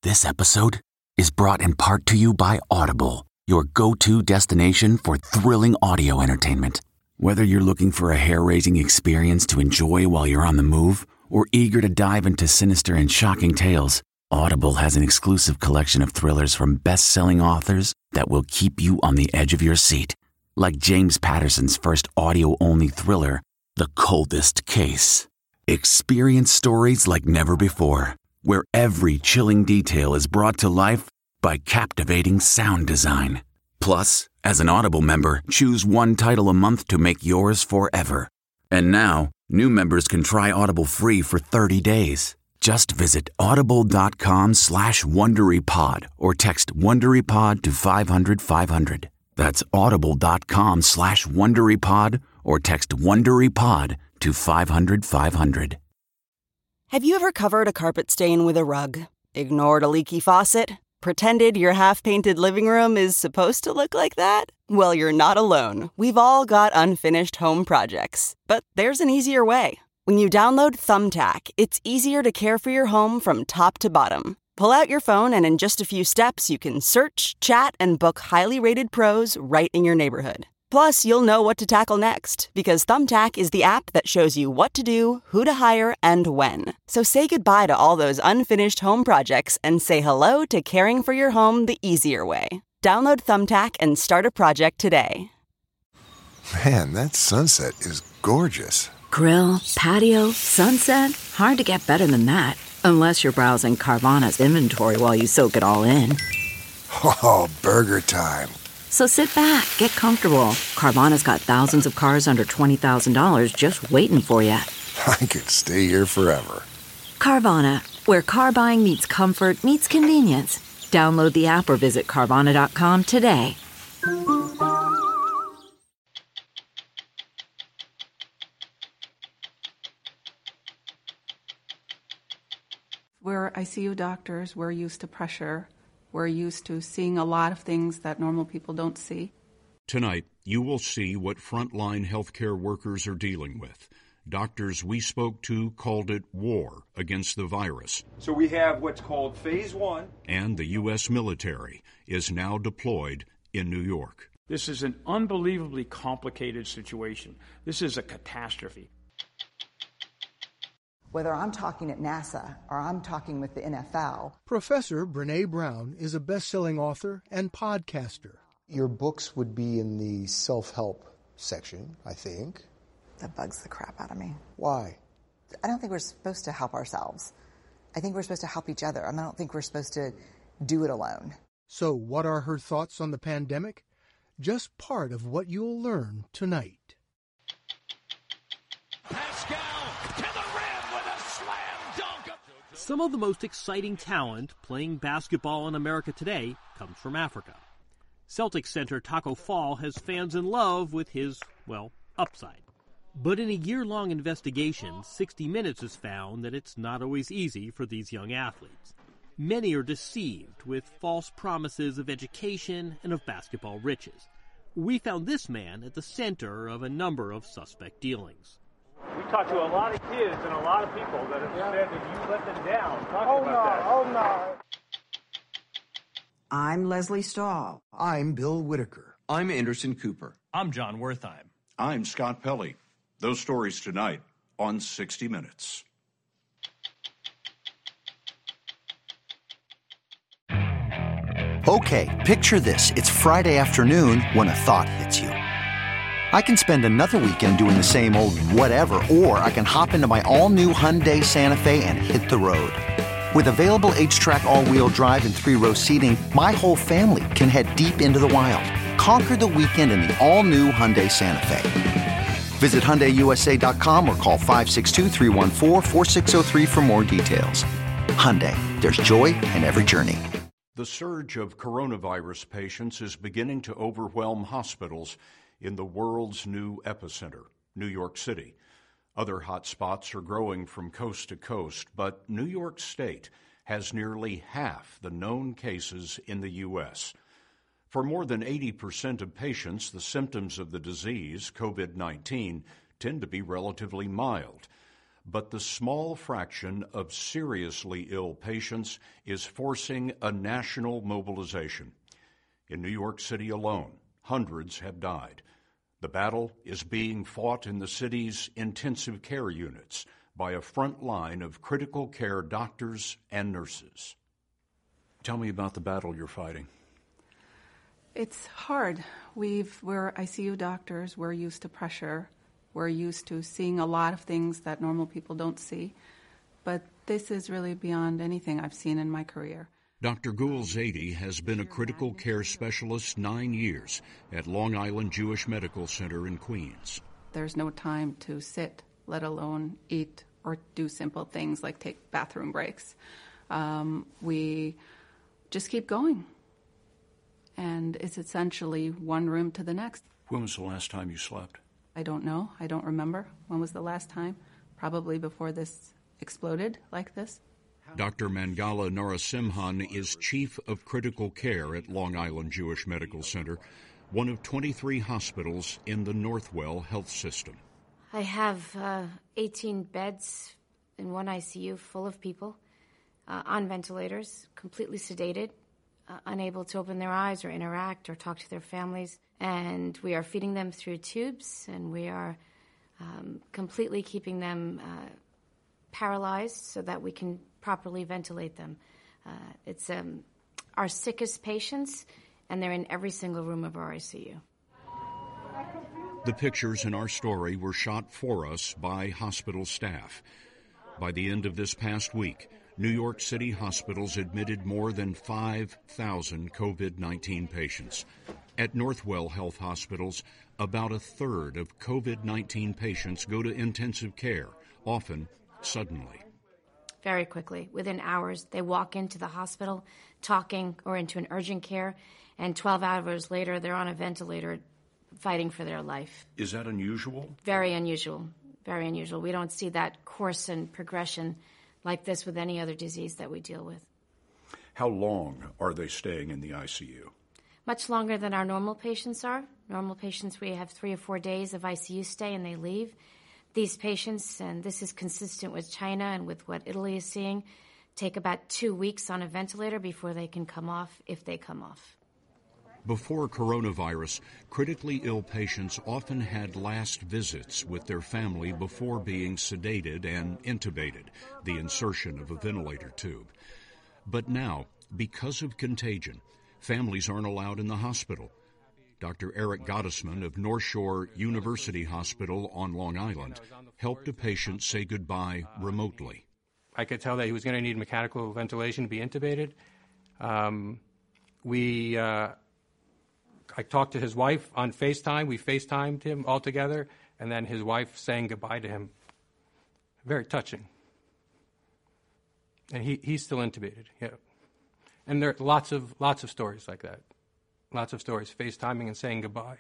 This episode is brought in part to you by Audible, your go-to destination for thrilling audio entertainment. Whether you're looking for a hair-raising experience to enjoy while you're on the move or eager to dive into sinister and shocking tales, Audible has an exclusive collection of thrillers from best-selling authors that will keep you on the edge of your seat. Like James Patterson's first audio-only thriller, The Coldest Case. Experience stories like never before, where every chilling detail is brought to life by captivating sound design. Plus, as an Audible member, choose one title a month to make yours forever. And now, new members can try Audible free for 30 days. Just visit audible.com/WonderyPod or text WonderyPod to 500-500. That's audible.com/WonderyPod or text WonderyPod to 500-500. Have you ever covered a carpet stain with a rug? Ignored a leaky faucet? Pretended your half-painted living room is supposed to look like that? Well, you're not alone. We've all got unfinished home projects. But there's an easier way. When you download Thumbtack, it's easier to care for your home from top to bottom. Pull out your phone and in just a few steps, you can search, chat, and book highly rated pros right in your neighborhood. Plus, you'll know what to tackle next, because Thumbtack is the app that shows you what to do, who to hire, and when. So say goodbye to all those unfinished home projects and say hello to caring for your home the easier way. Download Thumbtack and start a project today. Man, that sunset is gorgeous. Grill, patio, sunset. Hard to get better than that. Unless you're browsing Carvana's inventory while you soak it all in. Oh, burger time. So sit back, get comfortable. Carvana's got thousands of cars under $20,000 just waiting for you. I could stay here forever. Carvana, where car buying meets comfort meets convenience. Download the app or visit Carvana.com today. We're ICU doctors. We're used to pressure. We're used to seeing a lot of things that normal people don't see. Tonight, you will see what frontline healthcare workers are dealing with. Doctors we spoke to called it war against the virus. So we have what's called Phase 1. And the U.S. military is now deployed in New York. This is an unbelievably complicated situation. This is a catastrophe. Whether I'm talking at NASA or I'm talking with the NFL. Professor Brené Brown is a best-selling author and podcaster. Your books would be in the self-help section, I think. That bugs the crap out of me. Why? I don't think we're supposed to help ourselves. I think we're supposed to help each other. I don't think we're supposed to do it alone. So what are her thoughts on the pandemic? Just part of what you'll learn tonight. Pascal to the rim with a slam dunk. Some of the most exciting talent playing basketball in America today comes from Africa. Celtics center Taco Fall has fans in love with his, upside. But in a year-long investigation, 60 Minutes has found that it's not always easy for these young athletes. Many are deceived with false promises of education and of basketball riches. We found this man at the center of a number of suspect dealings. We talked to a lot of kids and a lot of people that have said that you let them down. Talk about that. I'm Leslie Stahl. I'm Bill Whitaker. I'm Anderson Cooper. I'm John Wertheim. I'm Scott Pelley. Those stories tonight on 60 Minutes. Okay, picture this. It's Friday afternoon when a thought hits you. I can spend another weekend doing the same old whatever, or I can hop into my all-new Hyundai Santa Fe and hit the road. With available H-Track all-wheel drive and 3-row seating, my whole family can head deep into the wild. Conquer the weekend in the all-new Hyundai Santa Fe. Visit HyundaiUSA.com or call 562-314-4603 for more details. Hyundai, there's joy in every journey. The surge of coronavirus patients is beginning to overwhelm hospitals in the world's new epicenter, New York City. Other hot spots are growing from coast to coast, but New York State has nearly half the known cases in the U.S. For more than 80% of patients, the symptoms of the disease, COVID-19, tend to be relatively mild. but the small fraction of seriously ill patients is forcing a national mobilization. In New York City alone, hundreds have died. The battle is being fought in the city's intensive care units by a front line of critical care doctors and nurses. Tell me about the battle you're fighting. It's hard. We're ICU doctors. We're used to pressure. We're used to seeing a lot of things that normal people don't see. But this is really beyond anything I've seen in my career. Dr. Gul Zaidi has been a critical care specialist 9 years at Long Island Jewish Medical Center in Queens. There's no time to sit, let alone eat or do simple things like take bathroom breaks. We just keep going. And it's essentially one room to the next. When was the last time you slept? I don't know. I don't remember. When was the last time? Probably before this exploded like this. Dr. Mangala Narasimhan is Chief of Critical Care at Long Island Jewish Medical Center, one of 23 hospitals in the Northwell Health System. I have 18 beds in one ICU full of people on ventilators, completely sedated, unable to open their eyes or interact or talk to their families. And we are feeding them through tubes, and we are completely keeping them paralyzed so that we can properly ventilate them. It's our sickest patients, and they're in every single room of our ICU. The pictures in our story were shot for us by hospital staff. By the end of this past week, New York City hospitals admitted more than 5,000 COVID-19 patients. At Northwell Health Hospitals, about a third of COVID-19 patients go to intensive care, often suddenly. Very quickly, within hours, they walk into the hospital talking or into an urgent care, and 12 hours later, they're on a ventilator fighting for their life. Is that unusual? Very unusual. Very unusual. We don't see that course and progression like this with any other disease that we deal with. How long are they staying in the ICU? Much longer than our normal patients are. Normal patients, we have 3 or 4 days of ICU stay and they leave. These patients, and this is consistent with China and with what Italy is seeing, take about 2 weeks on a ventilator before they can come off, if they come off. Before coronavirus, critically ill patients often had last visits with their family before being sedated and intubated, the insertion of a ventilator tube. But now, because of contagion, families aren't allowed in the hospital. Dr. Eric Gottesman of North Shore University Hospital on Long Island helped a patient say goodbye remotely. I could tell that he was going to need mechanical ventilation to be intubated. I talked to his wife on FaceTime. We FaceTimed him all together, and then his wife saying goodbye to him. Very touching. And he's still intubated. Yeah. And there are lots of stories like that. Lots of stories, FaceTiming and saying goodbye.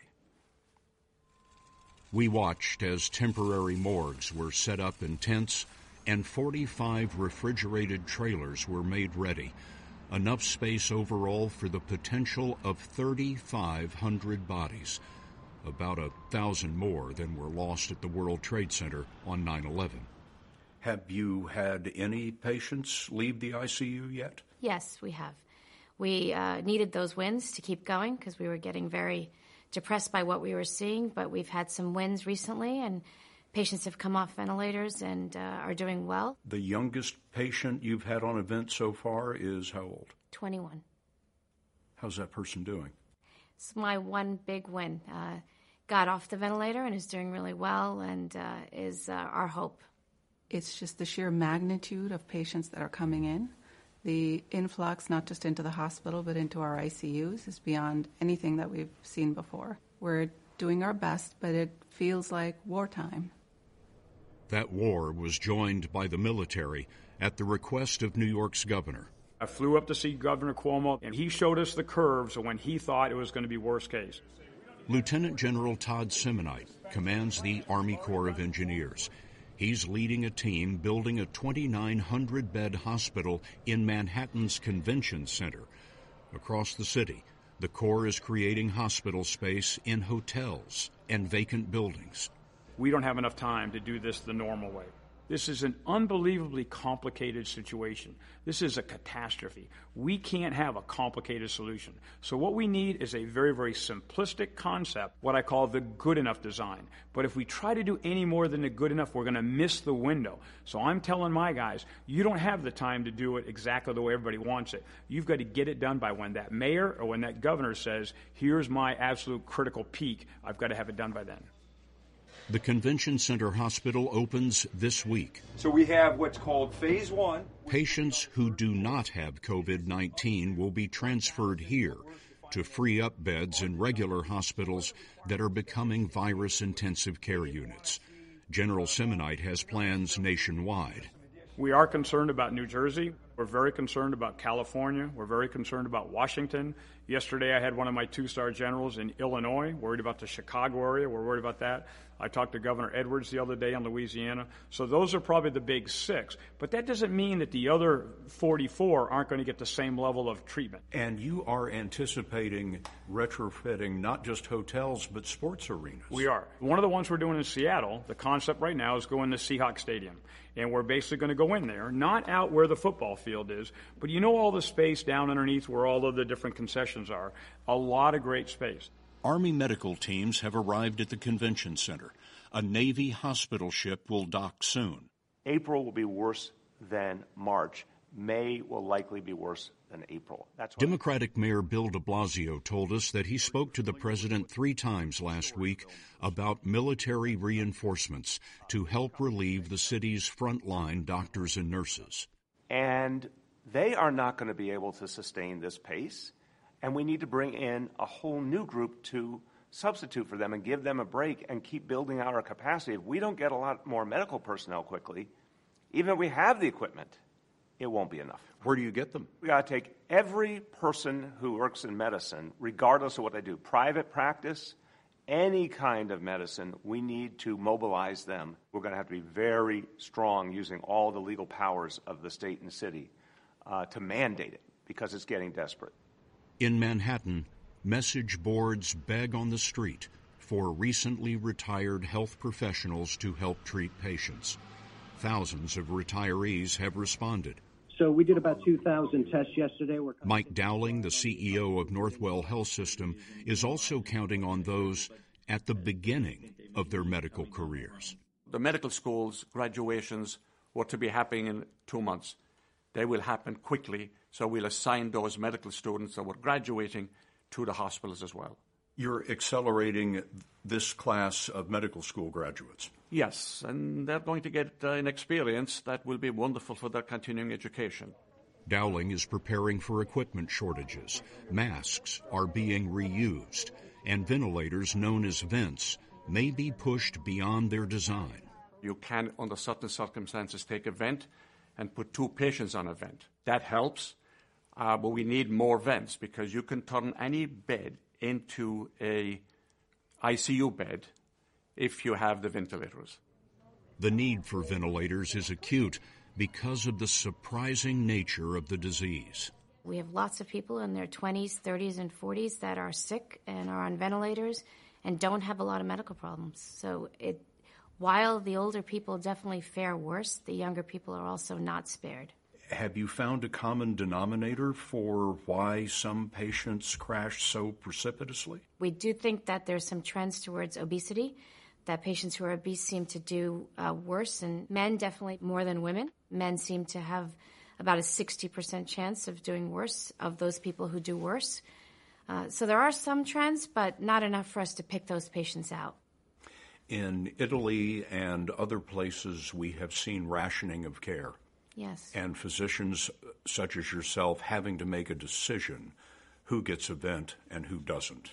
We watched as temporary morgues were set up in tents and 45 refrigerated trailers were made ready. Enough space overall for the potential of 3,500 bodies, about 1,000 more than were lost at the World Trade Center on 9/11. Have you had any patients leave the ICU yet? Yes, we have. We needed those wins to keep going because we were getting very depressed by what we were seeing, but we've had some wins recently, and patients have come off ventilators and are doing well. The youngest patient you've had on a vent so far is how old? 21. How's that person doing? It's my one big win. Got off the ventilator and is doing really well and is our hope. It's just the sheer magnitude of patients that are coming in. The influx, not just into the hospital, but into our ICUs, is beyond anything that we've seen before. We're doing our best, but it feels like wartime. That war was joined by the military at the request of New York's governor. I flew up to see Governor Cuomo, and he showed us the curves of when he thought it was going to be worst case. Lieutenant General Todd Simonite commands the Army Corps of Engineers. He's leading a team building a 2,900-bed hospital in Manhattan's Convention Center. Across the city, the Corps is creating hospital space in hotels and vacant buildings. We don't have enough time to do this the normal way. This is an unbelievably complicated situation. This is a catastrophe. We can't have a complicated solution. So what we need is a very, very simplistic concept, what I call the good enough design. But if we try to do any more than the good enough, we're going to miss the window. So I'm telling my guys, you don't have the time to do it exactly the way everybody wants it. You've got to get it done by when that mayor or when that governor says, here's my absolute critical peak. I've got to have it done by then. The Convention Center Hospital opens this week. So we have what's called phase 1. Patients who do not have COVID-19 will be transferred here to free up beds in regular hospitals that are becoming virus intensive care units. General Simonite has plans nationwide. We are concerned about New Jersey. We're very concerned about California. We're very concerned about Washington. Yesterday I had one of my 2-star generals in Illinois, worried about the Chicago area. We're worried about that. I talked to Governor Edwards the other day in Louisiana. So those are probably the big 6. But that doesn't mean that the other 44 aren't going to get the same level of treatment. And you are anticipating retrofitting not just hotels, but sports arenas. We are. One of the ones we're doing in Seattle, the concept right now is going to Seahawks Stadium. And we're basically going to go in there, not out where the football field is, but you know all the space down underneath where all of the different concessions are. A lot of great space. Army medical teams have arrived at the convention center. A Navy hospital ship will dock soon. April will be worse than March. May will likely be worse than April. That's Democratic Mayor Bill de Blasio told us that he spoke to the president 3 times last week about military reinforcements to help relieve the city's frontline doctors and nurses. And they are not going to be able to sustain this pace. And we need to bring in a whole new group to substitute for them and give them a break and keep building our capacity. If we don't get a lot more medical personnel quickly, even if we have the equipment, it won't be enough. Where do you get them? We got to take every person who works in medicine, regardless of what they do, private practice, any kind of medicine, we need to mobilize them. We're going to have to be very strong using all the legal powers of the state and city to mandate it because it's getting desperate. In Manhattan, message boards beg on the street for recently retired health professionals to help treat patients. Thousands of retirees have responded. So we did about 2,000 tests yesterday. Mike Dowling, the CEO of Northwell Health System, is also counting on those at the beginning of their medical careers. The medical schools graduations were to be happening in 2 months. They will happen quickly, so we'll assign those medical students that were graduating to the hospitals as well. You're accelerating this class of medical school graduates. Yes, and they're going to get an experience that will be wonderful for their continuing education. Dowling is preparing for equipment shortages. Masks are being reused, and ventilators known as vents may be pushed beyond their design. You can, under certain circumstances, take a vent and put 2 patients on a vent. That helps, but we need more vents because you can turn any bed into a ICU bed if you have the ventilators. The need for ventilators is acute because of the surprising nature of the disease. We have lots of people in their 20s, 30s, and 40s that are sick and are on ventilators and don't have a lot of medical problems. So while the older people definitely fare worse, the younger people are also not spared. Have you found a common denominator for why some patients crash so precipitously? We do think that there's some trends towards obesity, that patients who are obese seem to do worse, and men definitely more than women. Men seem to have about a 60% chance of doing worse, of those people who do worse. So there are some trends, but not enough for us to pick those patients out. In Italy and other places, we have seen rationing of care. Yes. And physicians such as yourself having to make a decision who gets a vent and who doesn't.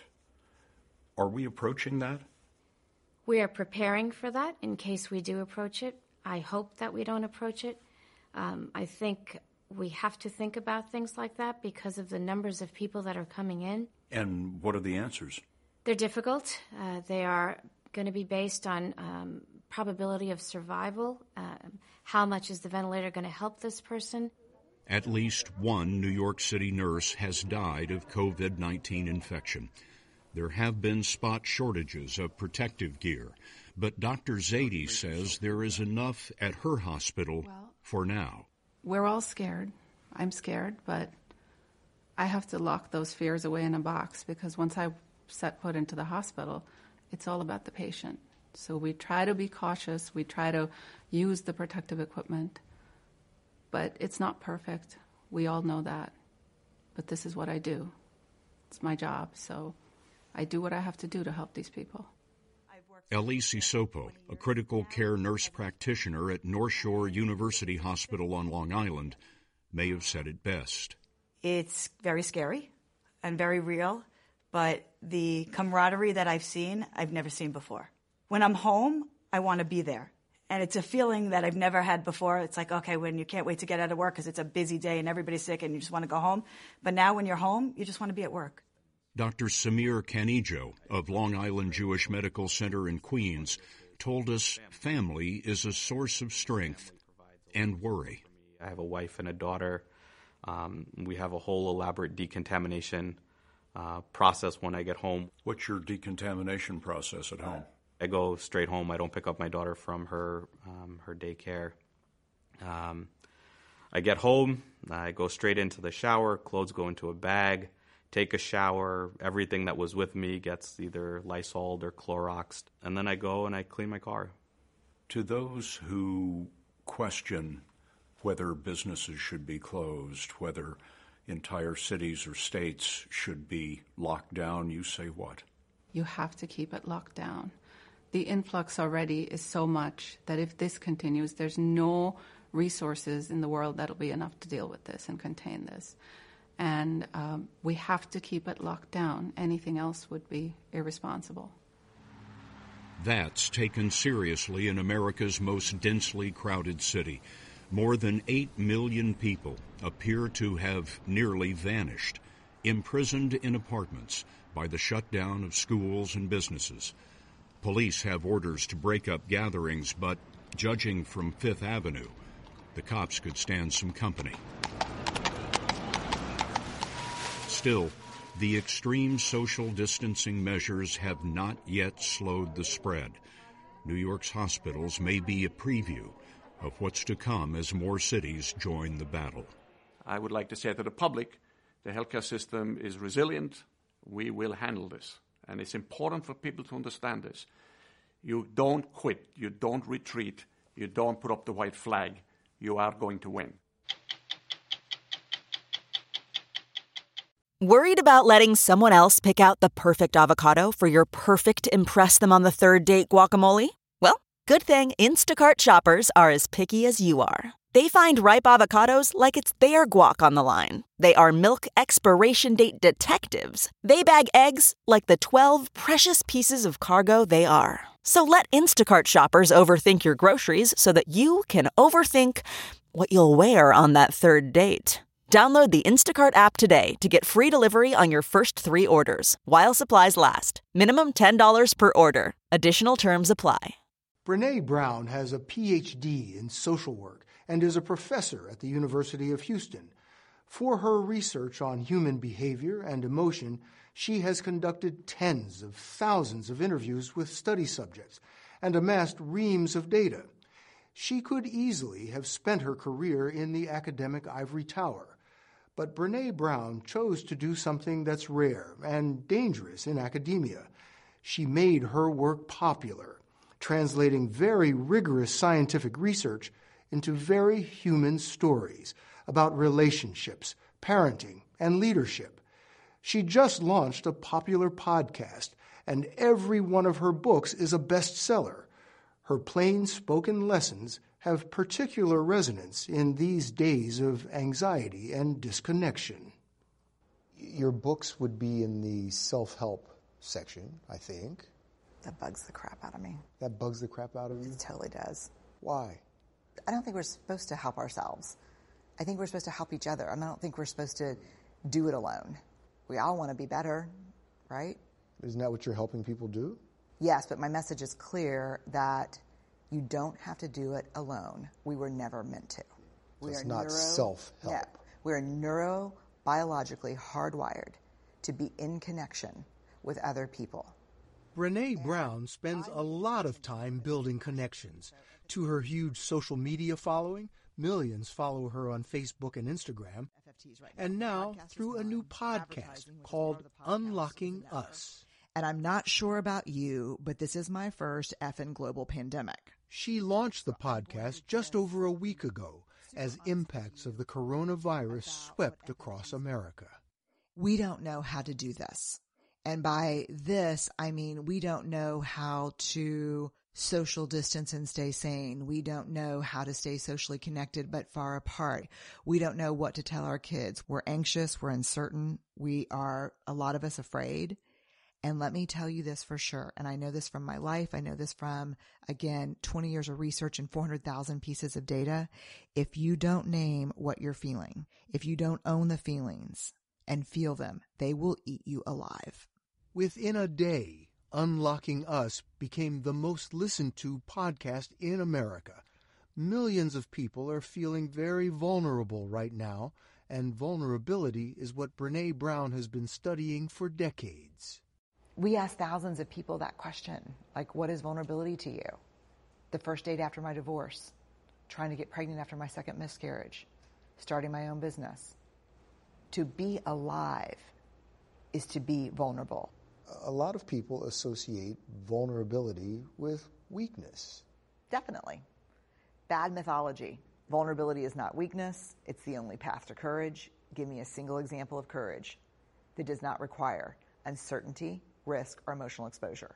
Are we approaching that? We are preparing for that in case we do approach it. I hope that we don't approach it. I think we have to think about things like that because of the numbers of people that are coming in. And what are the answers? They're difficult. They are going to be based on probability of survival. How much is the ventilator going to help this person? At least one New York City nurse has died of COVID-19 infection. There have been spot shortages of protective gear, But Dr. Zaidi says there is enough at her hospital for now. We're all scared. I'm scared, but I have to lock those fears away in a box because once I set foot into the hospital, it's all about the patient. So we try to be cautious. We try to use the protective equipment, but it's not perfect. We all know that. But this is what I do. It's my job, so I do what I have to do to help these people. Ellie Sisopo, a critical care nurse practitioner at North Shore University Hospital on Long Island, may have said it best. It's very scary and very real, but the camaraderie that I've seen, I've never seen before. When I'm home, I want to be there. And it's a feeling that I've never had before. It's like, okay, when you can't wait to get out of work because it's a busy day and everybody's sick and you just want to go home. But now when you're home, you just want to be at work. Dr. Samir Canijo of Long Island Jewish Medical Center in Queens told us family is a source of strength and worry. I have a wife and a daughter. We have a whole elaborate decontamination process when I get home. What's your decontamination process at home? I go straight home. I don't pick up my daughter from her daycare. I get home. I go straight into the shower. Clothes go into a bag. Take a shower. Everything that was with me gets either Lysol'd or Cloroxed. And then I go and I clean my car. To those who question whether businesses should be closed, whether entire cities or states should be locked down, you say what? You have to keep it locked down. The influx already is so much that if this continues, there's no resources in the world that'll be enough to deal with this and contain this. And we have to keep it locked down. Anything else would be irresponsible. That's taken seriously in America's most densely crowded city. More than 8 million people appear to have nearly vanished, imprisoned in apartments by the shutdown of schools and businesses. Police have orders to break up gatherings, but judging from Fifth Avenue, the cops could stand some company. Still, the extreme social distancing measures have not yet slowed the spread. New York's hospitals may be a preview of what's to come as more cities join the battle. I would like to say to the public, the healthcare system is resilient. We will handle this. And it's important for people to understand this. You don't quit. You don't retreat. You don't put up the white flag. You are going to win. Worried about letting someone else pick out the perfect avocado for your perfect impress-them-on-the-third-date guacamole? Well, good thing Instacart shoppers are as picky as you are. They find ripe avocados like it's their guac on the line. They are milk expiration date detectives. They bag eggs like the 12 precious pieces of cargo they are. So let Instacart shoppers overthink your groceries so that you can overthink what you'll wear on that third date. Download the Instacart app today to get free delivery on your first 3 orders, while supplies last. Minimum $10 per order. Additional terms apply. Brené Brown has a Ph.D. in social work and is a professor at the University of Houston. For her research on human behavior and emotion, she has conducted tens of thousands of interviews with study subjects and amassed reams of data. She could easily have spent her career in the academic ivory tower. But Brené Brown chose to do something that's rare and dangerous in academia. She made her work popular, translating very rigorous scientific research into very human stories about relationships, parenting, and leadership. She just launched a popular podcast, and every one of her books is a bestseller. Her plain-spoken lessons have particular resonance in these days of anxiety and disconnection. Your books would be in the self-help section, I think. That bugs the crap out of me. That bugs the crap out of you? It totally does. Why? I don't think we're supposed to help ourselves. I think we're supposed to help each other. I don't think we're supposed to do it alone. We all want to be better, right? Isn't that what you're helping people do? Yes, but my message is clear that you don't have to do it alone. We were never meant to. It's not self-help. Yeah, we're neurobiologically hardwired to be in connection with other people. Brené Brown spends a lot of time building connections. To her huge social media following, millions follow her on Facebook and Instagram, and now through a new podcast called Unlocking Us. And I'm not sure about you, but this is my first effing global pandemic. She launched the podcast just over a week ago as impacts of the coronavirus swept across America. We don't know how to do this. And by this, I mean we don't know how to social distance and stay sane. We don't know how to stay socially connected but far apart. We don't know what to tell our kids. We're anxious. We're uncertain. We are, a lot of us, afraid. And let me tell you this for sure, and I know this from my life, I know this from, again, 20 years of research and 400,000 pieces of data. If you don't name what you're feeling, if you don't own the feelings and feel them, they will eat you alive. Within a day, Unlocking Us became the most listened to podcast in America. Millions of people are feeling very vulnerable right now, and vulnerability is what Brené Brown has been studying for decades. We asked thousands of people that question, like, what is vulnerability to you? The first date after my divorce, trying to get pregnant after my second miscarriage, starting my own business. To be alive is to be vulnerable. A lot of people associate vulnerability with weakness. Definitely. Bad mythology. Vulnerability is not weakness. It's the only path to courage. Give me a single example of courage that does not require uncertainty, risk, or emotional exposure.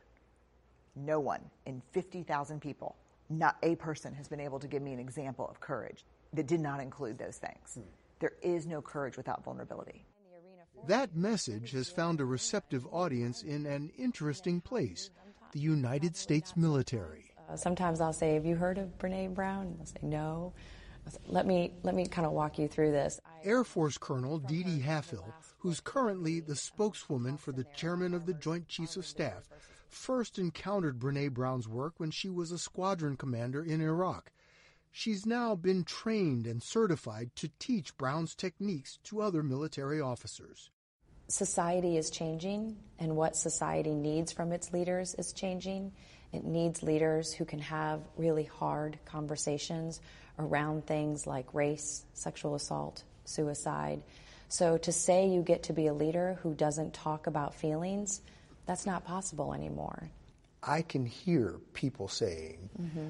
No one in 50,000 people, not a person, has been able to give me an example of courage that did not include those things. There is no courage without vulnerability. That message has found a receptive audience in an interesting place, the United States military. Sometimes I'll say, have you heard of Brené Brown? And they'll say, no. Let me kind of walk you through this. Air Force Colonel Dee Dee Halfill, who's currently the spokeswoman for the chairman of the Joint Chiefs of Staff, first encountered Brené Brown's work when she was a squadron commander in Iraq. She's now been trained and certified to teach Brown's techniques to other military officers. Society is changing, and what society needs from its leaders is changing. It needs leaders who can have really hard conversations around things like race, sexual assault, suicide. So to say you get to be a leader who doesn't talk about feelings, that's not possible anymore. I can hear people saying,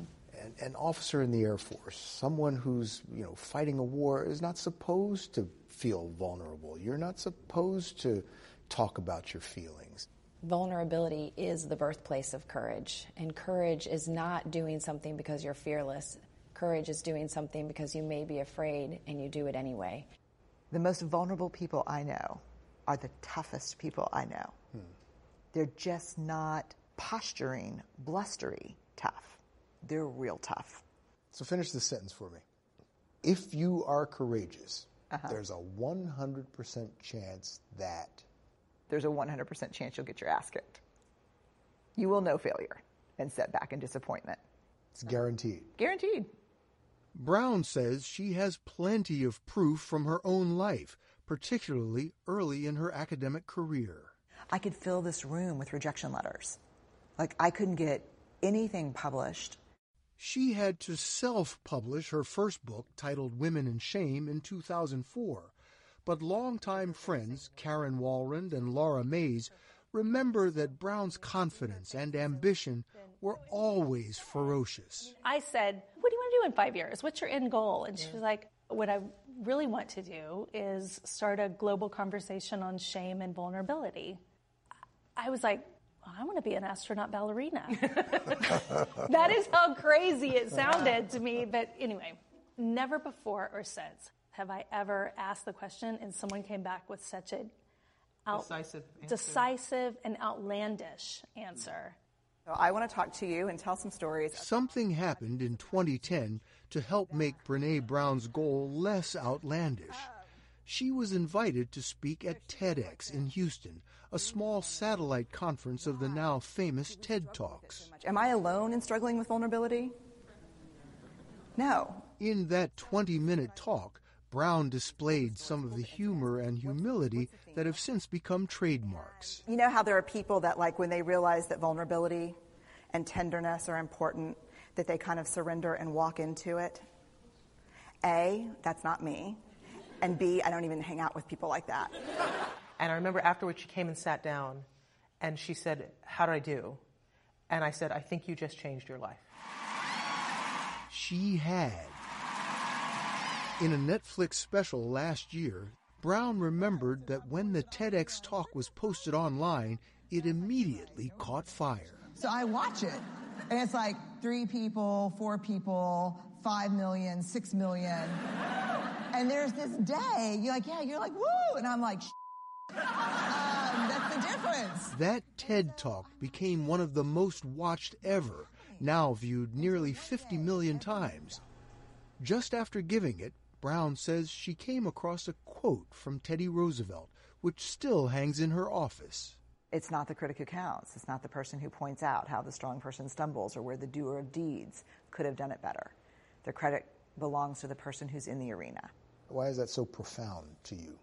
an officer in the Air Force, someone who's fighting a war, is not supposed to feel vulnerable. You're not supposed to talk about your feelings. Vulnerability is the birthplace of courage, and courage is not doing something because you're fearless. Courage is doing something because you may be afraid and you do it anyway. The most vulnerable people I know are the toughest people I know. They're just not posturing, blustery tough. They're real tough. So finish this sentence for me. If you are courageous, there's a 100% chance that... There's a 100% chance you'll get your ass kicked. You will know failure and setback and disappointment. It's guaranteed. Guaranteed. Brown says she has plenty of proof from her own life, particularly early in her academic career. I could fill this room with rejection letters. Like, I couldn't get anything published. She had to self-publish her first book, titled Women in Shame, in 2004. But longtime friends Karen Walrond and Laura Mays remember that Brown's confidence and ambition were always ferocious. I said, what do you want to do in 5 years? What's your end goal? And she was like, what I really want to do is start a global conversation on shame and vulnerability. I was like, I want to be an astronaut ballerina. That is how crazy it sounded to me. But anyway, never before or since have I ever asked the question and someone came back with such a decisive and outlandish answer. So I want to talk to you and tell some stories. Something happened in 2010 to help make Brené Brown's goal less outlandish. She was invited to speak at TEDx in Houston, a small satellite conference of the now famous TED Talks. Am I alone in struggling with vulnerability? No. In that 20-minute talk, Brown displayed some of the humor and humility that have since become trademarks. You know how there are people that, like, when they realize that vulnerability and tenderness are important, that they kind of surrender and walk into it? A, that's not me. And B, I don't even hang out with people like that. And I remember afterwards she came and sat down and she said, "How did I do?" And I said, "I think you just changed your life." She had. In a Netflix special last year, Brown remembered that when the TEDx talk was posted online, it immediately caught fire. So I watch it, and it's like 3 people, 4 people, 5 million, 6 million. And there's this day, you're like, woo! And I'm like, that's the difference. That TED Talk became one of the most watched ever, now viewed nearly 50 million times. Just after giving it, Brown says she came across a quote from Teddy Roosevelt, which still hangs in her office. It's not the critic who counts. It's not the person who points out how the strong person stumbles or where the doer of deeds could have done it better. The credit belongs to the person who's in the arena. Why is that so profound to you?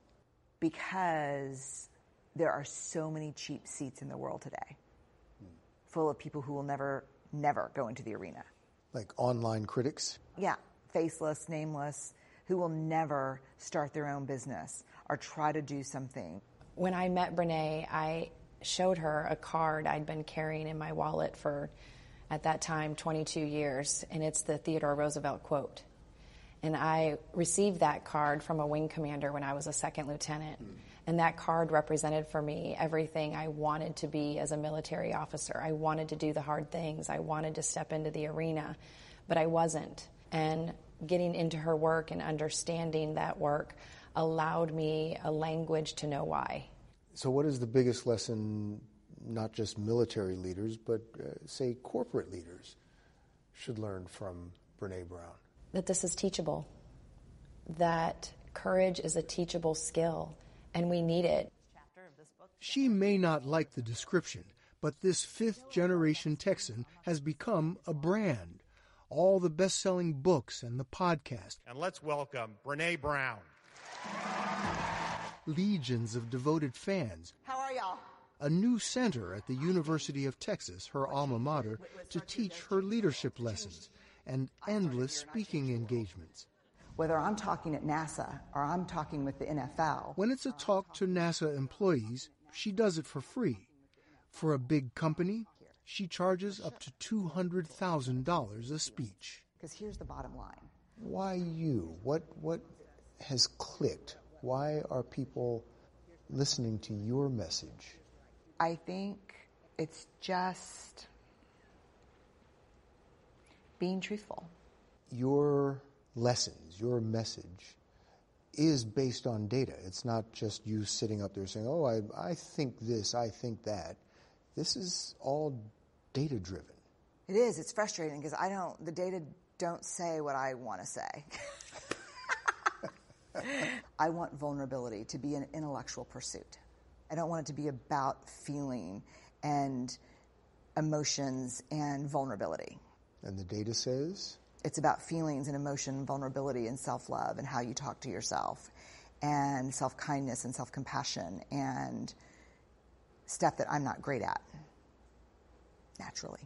Because there are so many cheap seats in the world today, full of people who will never go into the arena. Like online critics? Yeah, faceless, nameless, who will never start their own business or try to do something. When I met Brene, I showed her a card I'd been carrying in my wallet for, at that time, 22 years, and it's the Theodore Roosevelt quote. And I received that card from a wing commander when I was a second lieutenant. And that card represented for me everything I wanted to be as a military officer. I wanted to do the hard things. I wanted to step into the arena, but I wasn't. And getting into her work and understanding that work allowed me a language to know why. So what is the biggest lesson, not just military leaders, but say corporate leaders should learn from Brene Brown? That this is teachable, that courage is a teachable skill, and we need it. She may not like the description, but this 5th-generation Texan has become a brand. All the best-selling books and the podcast. And let's welcome Brene Brown. Legions of devoted fans. How are y'all? A new center at the University of Texas, her alma mater, to teach her leadership lessons, and endless speaking engagements. Whether I'm talking at NASA or I'm talking with the NFL. When it's a talk to NASA employees, she does it for free. For a big company, she charges up to $200,000 a speech. Because here's the bottom line. Why you? What has clicked? Why are people listening to your message? I think it's just being truthful. Your lessons, your message is based on data. It's not just you sitting up there saying, oh, I think this, I think that. This is all data-driven. It is. It's frustrating because the data don't say what I want to say. I want vulnerability to be an intellectual pursuit. I don't want it to be about feeling and emotions and vulnerability. And the data says? It's about feelings and emotion, vulnerability and self-love and how you talk to yourself and self-kindness and self-compassion and stuff that I'm not great at, naturally.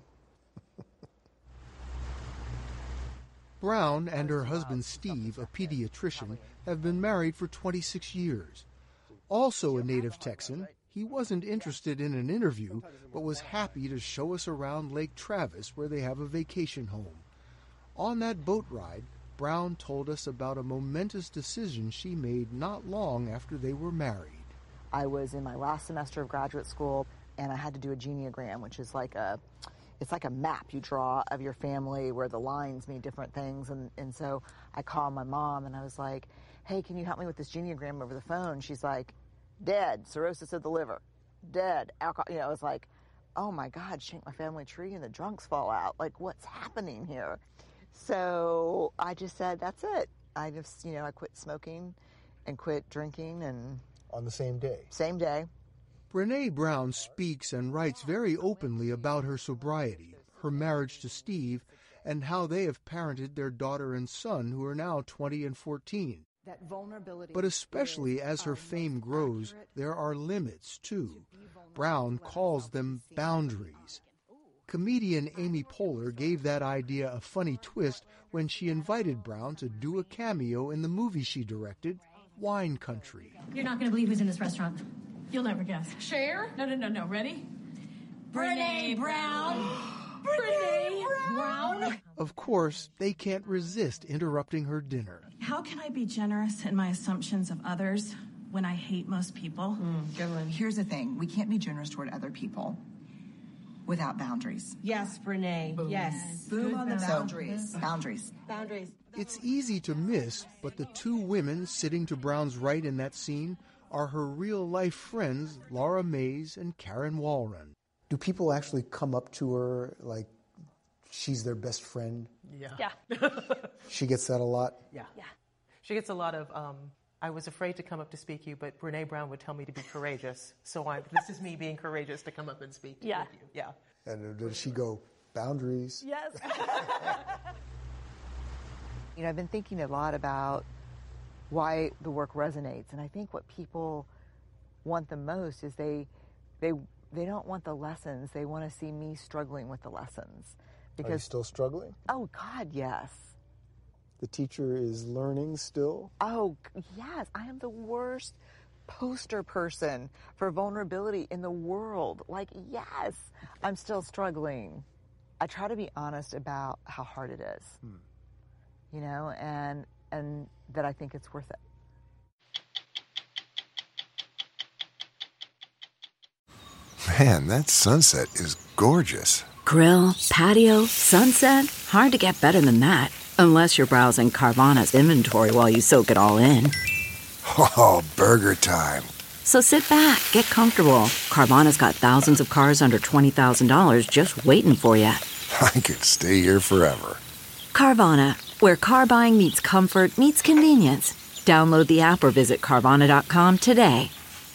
Brown and her husband Steve, a pediatrician, have been married for 26 years. Also a native Texan, he wasn't interested in an interview, but was happy to show us around Lake Travis where they have a vacation home. On that boat ride, Brown told us about a momentous decision she made not long after they were married. I was in my last semester of graduate school, and I had to do a genealogram, which is like a map you draw of your family where the lines mean different things. And so I called my mom, and I was like, hey, can you help me with this genealogram over the phone? She's like, dead, cirrhosis of the liver, dead, alcohol. I was like, oh, my God, shake my family tree and the drunks fall out. Like, what's happening here? So I just said, that's it. I just, I quit smoking and quit drinking. And on the same day? Same day. Brene Brown speaks and writes very openly about her sobriety, her marriage to Steve, and how they have parented their daughter and son, who are now 20 and 14. That vulnerability. But especially as her fame grows, there are limits, too. Brown calls them boundaries. Comedian Amy Poehler gave that idea a funny twist when she invited Brown to do a cameo in the movie she directed, Wine Country. You're not going to believe who's in this restaurant. You'll never guess. Cher? No. Ready? Brené Brown. Brené Brown. Of course, they can't resist interrupting her dinner. How can I be generous in my assumptions of others when I hate most people? Good one. Here's the thing. We can't be generous toward other people without boundaries. Yes, Brené. Boom. Yes. Boom on the So, boundaries. Boundaries. It's easy to miss, but the two women sitting to Brown's right in that scene are her real-life friends, Laura Mays and Karen Walrun. Do people actually come up to her like she's their best friend? Yeah. She gets that a lot? Yeah. She gets a lot of, I was afraid to come up to speak to you, but Brené Brown would tell me to be courageous. So this is me being courageous to come up and speak with you. Yeah. And does she go, boundaries? Yes. I've been thinking a lot about why the work resonates, and I think what people want the most is they don't want the lessons. They want to see me struggling with the lessons. Are you still struggling? Oh, God, yes. The teacher is learning still? Oh, yes. I am the worst poster person for vulnerability in the world. Like, yes, I'm still struggling. I try to be honest about how hard it is, and that I think it's worth it. Man, that sunset is gorgeous. Grill, patio, sunset. Hard to get better than that. Unless you're browsing Carvana's inventory while you soak it all in. Oh, burger time. So sit back, get comfortable. Carvana's got thousands of cars under $20,000 just waiting for you. I could stay here forever. Carvana, where car buying meets comfort meets convenience. Download the app or visit Carvana.com today.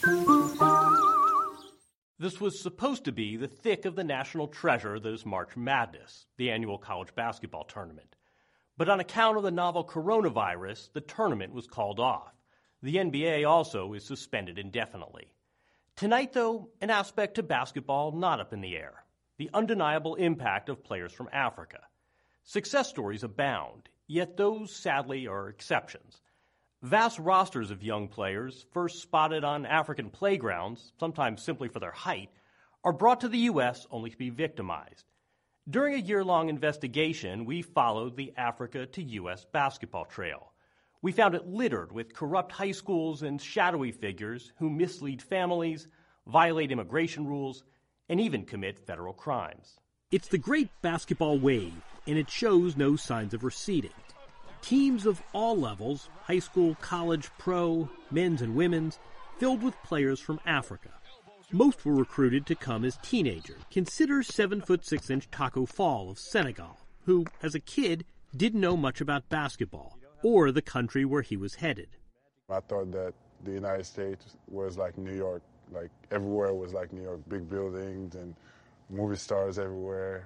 This was supposed to be the thick of the national treasure that is March Madness, the annual college basketball tournament. But on account of the novel coronavirus, the tournament was called off. The NBA also is suspended indefinitely. Tonight, though, an aspect to basketball not up in the air: the undeniable impact of players from Africa. Success stories abound, yet those, sadly, are exceptions. Vast rosters of young players, first spotted on African playgrounds, sometimes simply for their height, are brought to the U.S. only to be victimized. During a year-long investigation, we followed the Africa to U.S. basketball trail. We found it littered with corrupt high schools and shadowy figures who mislead families, violate immigration rules, and even commit federal crimes. It's the great basketball wave, and it shows no signs of receding. Teams of all levels, high school, college, pro, men's and women's, filled with players from Africa. Most were recruited to come as teenagers. Consider 7'6" Taco Fall of Senegal, who, as a kid, didn't know much about basketball or the country where he was headed. I thought that the United States was like New York, like everywhere was like New York, big buildings and movie stars everywhere.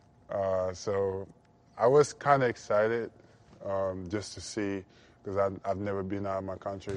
So I was kind of excited just to see, because I've never been out of my country.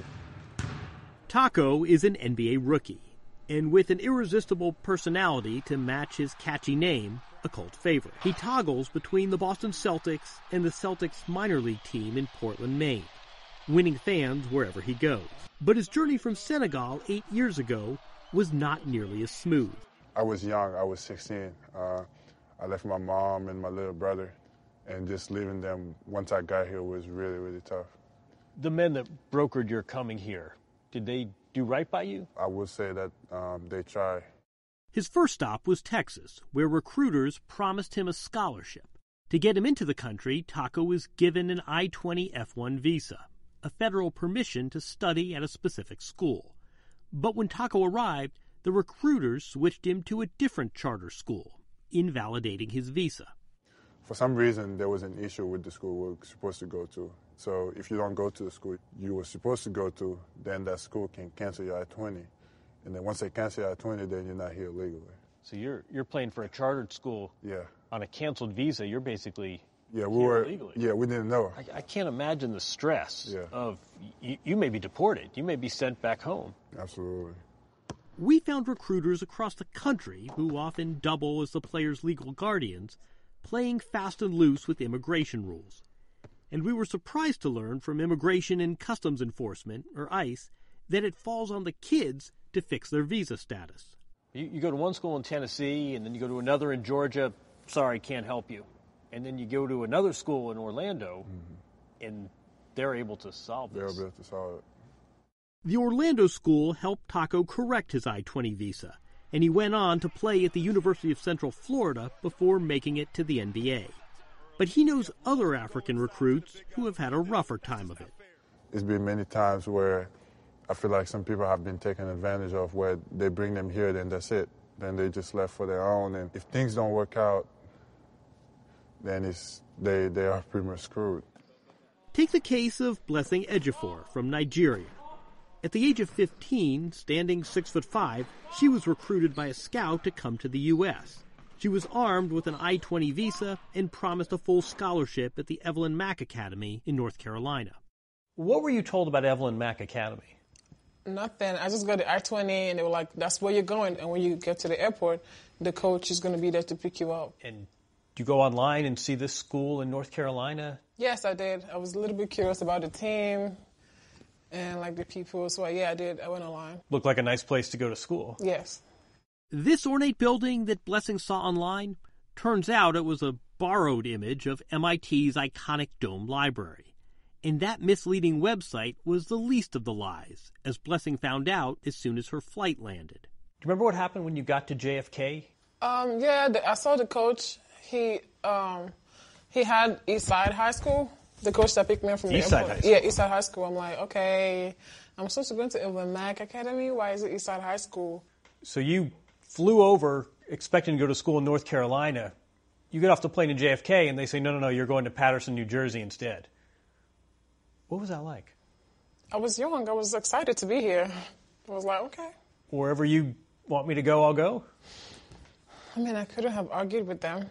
Taco is an NBA rookie, and with an irresistible personality to match his catchy name, a cult favorite. He toggles between the Boston Celtics and the Celtics minor league team in Portland, Maine, winning fans wherever he goes. But his journey from Senegal 8 years ago was not nearly as smooth. I was young. I was 16. I left my mom and my little brother, and just leaving them once I got here was really, really tough. The men that brokered your coming here, did they do right by you? I would say that they try. His first stop was Texas, where recruiters promised him a scholarship. To get him into the country, Taco was given an I-20 F1 visa, a federal permission to study at a specific school. But when Taco arrived, the recruiters switched him to a different charter school, invalidating his visa. For some reason, there was an issue with the school we were supposed to go to. So if you don't go to the school you were supposed to go to, then that school can cancel your I-20. And then once they cancel your I-20, then you're not here legally. So you're playing for a chartered school on a canceled visa. You're basically Yeah, illegally. Yeah, we didn't know. I can't imagine the stress of you may be deported. You may be sent back home. Absolutely. We found recruiters across the country who often double as the players' legal guardians, playing fast and loose with immigration rules. And we were surprised to learn from Immigration and Customs Enforcement, or ICE, that it falls on the kids to fix their visa status. You go to one school in Tennessee, and then you go to another in Georgia, sorry, can't help you. And then you go to another school in Orlando, and they're able to solve this. They're able to solve it. The Orlando school helped Taco correct his I-20 visa, and he went on to play at the University of Central Florida before making it to the NBA. But he knows other African recruits who have had a rougher time of it. It's been many times where I feel like some people have been taken advantage of, where they bring them here, then that's it. Then they just left for their own, and if things don't work out, then they are pretty much screwed. Take the case of Blessing Ejiofor from Nigeria. At the age of 15, standing 6'5", she was recruited by a scout to come to the U.S. She was armed with an I-20 visa and promised a full scholarship at the Evelyn Mack Academy in North Carolina. What were you told about Evelyn Mack Academy? Nothing. I just got the I-20 and they were like, that's where you're going. And when you get to the airport, the coach is going to be there to pick you up. And do you go online and see this school in North Carolina? Yes, I did. I was a little bit curious about the team and like the people. So yeah, I did. I went online. Looked like a nice place to go to school. Yes. This ornate building that Blessing saw online, turns out it was a borrowed image of MIT's iconic Dome Library. And that misleading website was the least of the lies, as Blessing found out as soon as her flight landed. Do you remember what happened when you got to JFK? Yeah, I saw the coach. He had Eastside High School. The coach that picked me up from the airport. High School. Yeah, Eastside High School. I'm like, okay, I'm supposed to go into Evelyn Mack Academy. Why is it Eastside High School? So you flew over expecting to go to school in North Carolina. You get off the plane in JFK and they say, no, you're going to Paterson, New Jersey instead. What was that like? I was young. I was excited to be here. I was like, okay. Wherever you want me to go, I'll go? I mean, I couldn't have argued with them.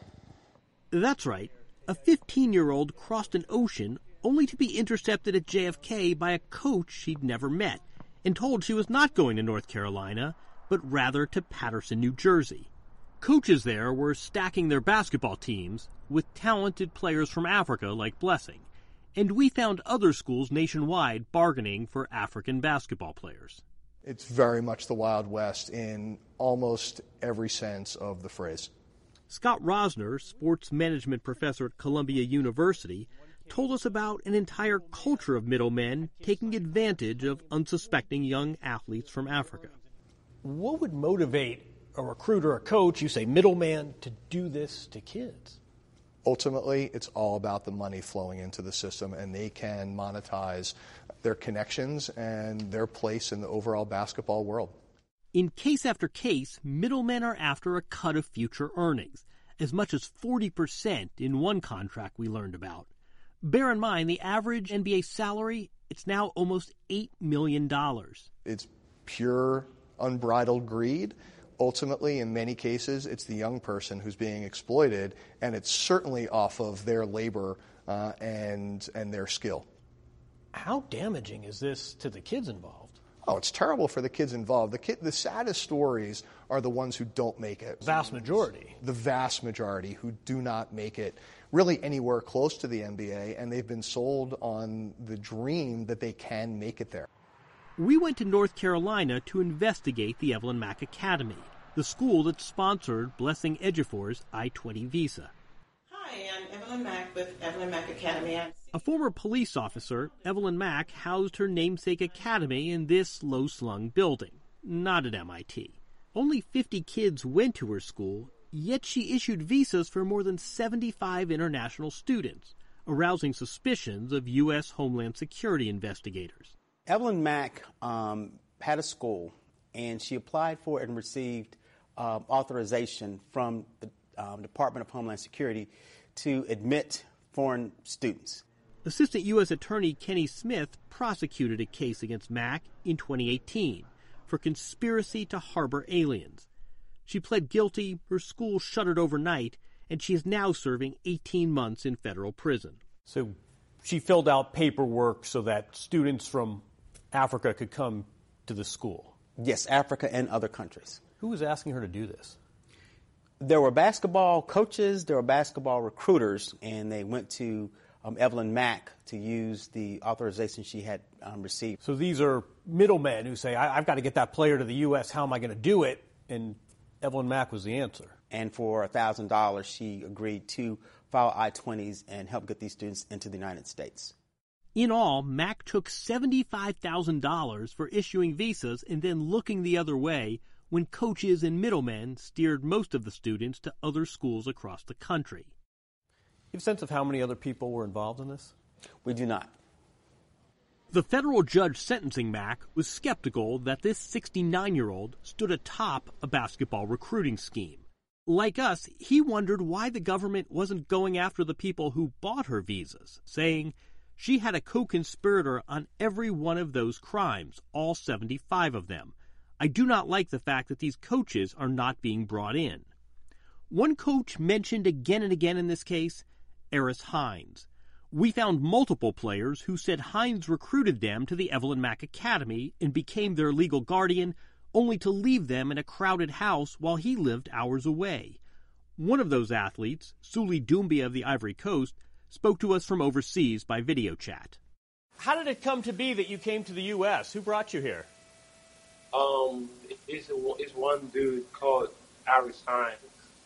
That's right. A 15-year-old crossed an ocean only to be intercepted at JFK by a coach she'd never met and told she was not going to North Carolina, but rather to Paterson, New Jersey. Coaches there were stacking their basketball teams with talented players from Africa like Blessing, and we found other schools nationwide bargaining for African basketball players. It's very much the Wild West in almost every sense of the phrase. Scott Rosner, sports management professor at Columbia University, told us about an entire culture of middlemen taking advantage of unsuspecting young athletes from Africa. What would motivate a recruiter or a coach, you say middleman, to do this to kids? Ultimately, it's all about the money flowing into the system, and they can monetize their connections and their place in the overall basketball world. In case after case, middlemen are after a cut of future earnings, as much as 40% in one contract we learned about. Bear in mind, the average NBA salary, it's now almost $8 million. It's pure, unbridled greed. Ultimately, in many cases, it's the young person who's being exploited, and it's certainly off of their labor and their skill. How damaging is this to the kids involved? Oh, it's terrible for the kids involved. The saddest stories are the ones who don't make it. Vast majority. The vast majority who do not make it really anywhere close to the NBA, and they've been sold on the dream that they can make it there. We went to North Carolina to investigate the Evelyn Mack Academy, the school that sponsored Blessing Ejiofor's I-20 visa. Hi, I'm Evelyn Mack with Evelyn Mack Academy. A former police officer, Evelyn Mack housed her namesake academy in this low-slung building, not at MIT. Only 50 kids went to her school, yet she issued visas for more than 75 international students, arousing suspicions of U.S. Homeland Security investigators. Evelyn Mack had a school, and she applied for it and received authorization from the Department of Homeland Security to admit foreign students. Assistant U.S. Attorney Kenny Smith prosecuted a case against Mack in 2018 for conspiracy to harbor aliens. She pled guilty, her school shuttered overnight, and she is now serving 18 months in federal prison. So she filled out paperwork so that students from Africa could come to the school? Yes, Africa and other countries. Who was asking her to do this? There were basketball coaches, there were basketball recruiters, and they went to Evelyn Mack to use the authorization she had received. So these are middlemen who say, I've got to get that player to the U.S., how am I going to do it? And Evelyn Mack was the answer. And for $1,000, she agreed to file I-20s and help get these students into the United States. In all, Mack took $75,000 for issuing visas and then looking the other way when coaches and middlemen steered most of the students to other schools across the country. You have a sense of how many other people were involved in this? We do not. The federal judge sentencing Mack was skeptical that this 69-year-old stood atop a basketball recruiting scheme. Like us, he wondered why the government wasn't going after the people who bought her visas, saying she had a co-conspirator on every one of those crimes, all 75 of them. I do not like the fact that these coaches are not being brought in. One coach mentioned again and again in this case, Eris Hines. We found multiple players who said Hines recruited them to the Evelyn Mack Academy and became their legal guardian, only to leave them in a crowded house while he lived hours away. One of those athletes, Suli Doumbia of the Ivory Coast, spoke to us from overseas by video chat. How did it come to be that you came to the U.S.? Who brought you here? It's one dude called Eris Hines.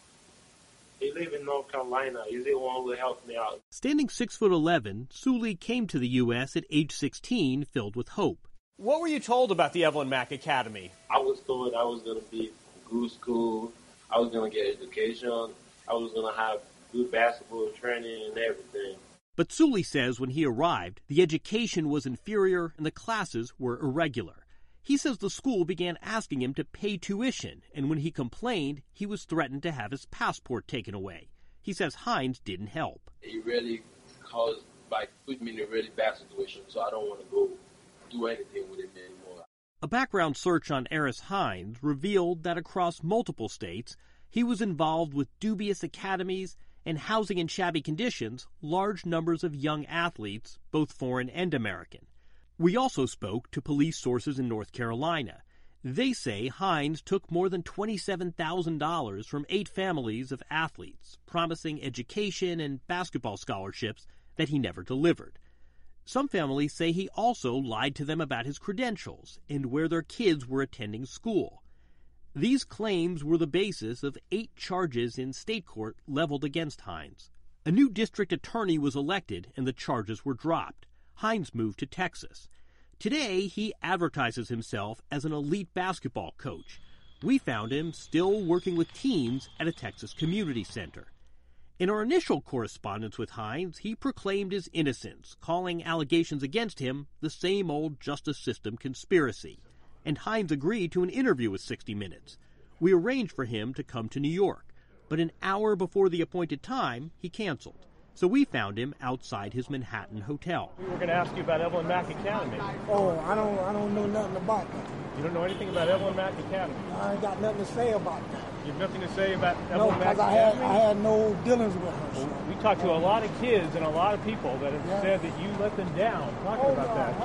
He lives in North Carolina. He's the one who helped me out. Standing 6'11", Suli came to the U.S. at age 16, filled with hope. What were you told about the Evelyn Mack Academy? I was told I was going to be in good school. I was going to get education. I was going to have good basketball training and everything. But Suli says when he arrived, the education was inferior and the classes were irregular. He says the school began asking him to pay tuition, and when he complained, he was threatened to have his passport taken away. He says Hines didn't help. It really put me in a really bad situation, so I don't want to go do anything with it anymore. A background search on Eris Hines revealed that across multiple states, he was involved with dubious academies and housing in shabby conditions large numbers of young athletes, both foreign and American. We also spoke to police sources in North Carolina. They say Hines took more than $27,000 from 8 families of athletes, promising education and basketball scholarships that he never delivered. Some families say he also lied to them about his credentials and where their kids were attending school. These claims were the basis of 8 charges in state court leveled against Hines. A new district attorney was elected and the charges were dropped. Hines moved to Texas. Today, he advertises himself as an elite basketball coach. We found him still working with teens at a Texas community center. In our initial correspondence with Hines, he proclaimed his innocence, calling allegations against him the same old justice system conspiracy. And Hines agreed to an interview with 60 Minutes. We arranged for him to come to New York, but an hour before the appointed time, he canceled. So we found him outside his Manhattan hotel. We were going to ask you about Evelyn Mack Academy. Oh, I don't know nothing about that. You don't know anything about Evelyn Mack Academy? I ain't got nothing to say about that. You have nothing to say about Evelyn Mack Academy? Academy? I had no dealings with her. So. We talked to a lot of kids and a lot of people that have said that you let them down. Talk about that.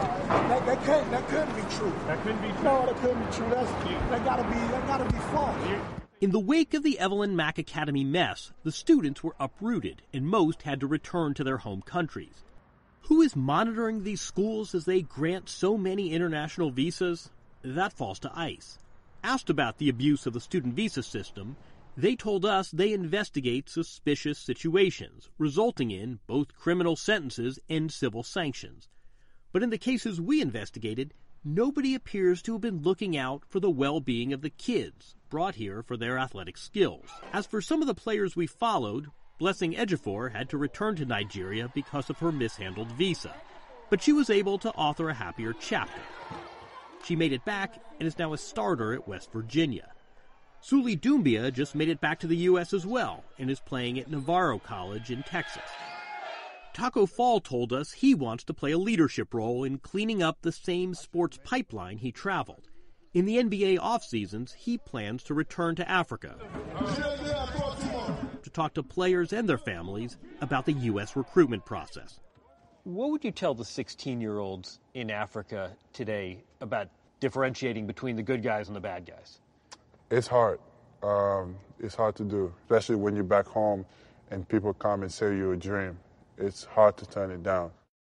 That couldn't be true. That couldn't be true? No, that couldn't be true. That gotta be false. In the wake of the Evelyn Mack Academy mess, the students were uprooted and most had to return to their home countries. Who is monitoring these schools as they grant so many international visas? That falls to ICE. Asked about the abuse of the student visa system, they told us they investigate suspicious situations, resulting in both criminal sentences and civil sanctions. But in the cases we investigated, nobody appears to have been looking out for the well-being of the kids brought here for their athletic skills. As for some of the players we followed, Blessing Ejiofor had to return to Nigeria because of her mishandled visa, but she was able to author a happier chapter. She made it back and is now a starter at West Virginia. Suli Doumbia just made it back to the U.S. as well and is playing at Navarro College in Texas. Taco Fall told us he wants to play a leadership role in cleaning up the same sports pipeline he traveled. In the NBA off-seasons, he plans to return to Africa. To talk to players and their families about the U.S. recruitment process. What would you tell the 16-year-olds in Africa today about differentiating between the good guys and the bad guys? It's hard. It's hard to do, especially when you're back home and people come and sell you a dream. It's hard to turn it down.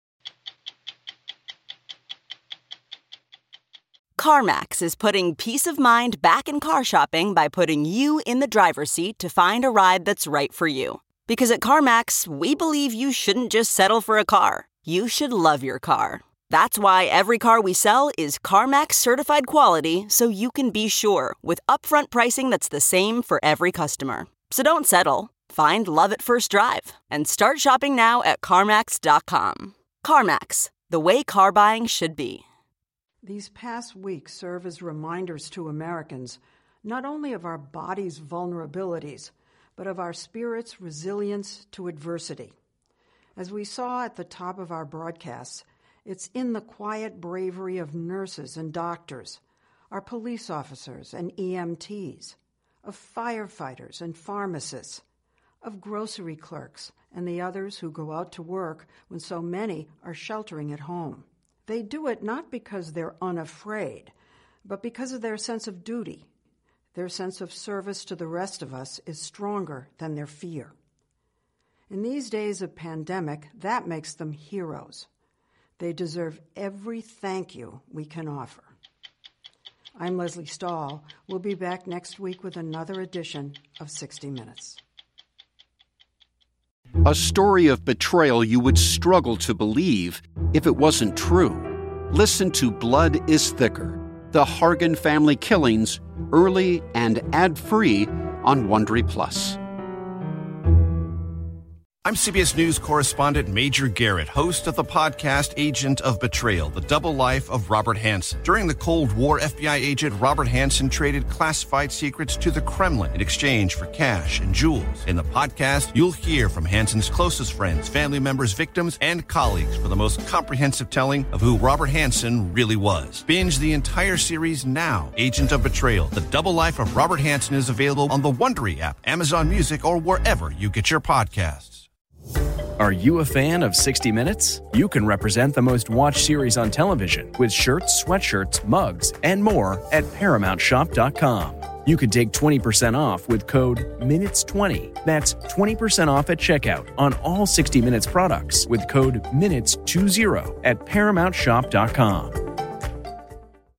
CarMax is putting peace of mind back in car shopping by putting you in the driver's seat to find a ride that's right for you. Because at CarMax, we believe you shouldn't just settle for a car. You should love your car. That's why every car we sell is CarMax certified quality, so you can be sure with upfront pricing that's the same for every customer. So don't settle. Find love at first drive and start shopping now at CarMax.com. CarMax, the way car buying should be. These past weeks serve as reminders to Americans not only of our body's vulnerabilities, but of our spirit's resilience to adversity. As we saw at the top of our broadcasts, it's in the quiet bravery of nurses and doctors, our police officers and EMTs, of firefighters and pharmacists, of grocery clerks and the others who go out to work when so many are sheltering at home. They do it not because they're unafraid, but because of their sense of duty. Their sense of service to the rest of us is stronger than their fear. In these days of pandemic, that makes them heroes. They deserve every thank you we can offer. I'm Leslie Stahl. We'll be back next week with another edition of 60 Minutes. A story of betrayal you would struggle to believe if it wasn't true. Listen to Blood is Thicker, The Hargan Family Killings, early and ad-free on Wondery Plus. I'm CBS News correspondent Major Garrett, host of the podcast Agent of Betrayal, The Double Life of Robert Hanssen. During the Cold War, FBI agent Robert Hanssen traded classified secrets to the Kremlin in exchange for cash and jewels. In the podcast, you'll hear from Hanssen's closest friends, family members, victims, and colleagues for the most comprehensive telling of who Robert Hanssen really was. Binge the entire series now. Agent of Betrayal, The Double Life of Robert Hanssen is available on the Wondery app, Amazon Music, or wherever you get your podcasts. Are you a fan of 60 Minutes? You can represent the most watched series on television with shirts, sweatshirts, mugs, and more at ParamountShop.com. You can take 20% off with code MINUTES20. That's 20% off at checkout on all 60 Minutes products with code MINUTES20 at ParamountShop.com.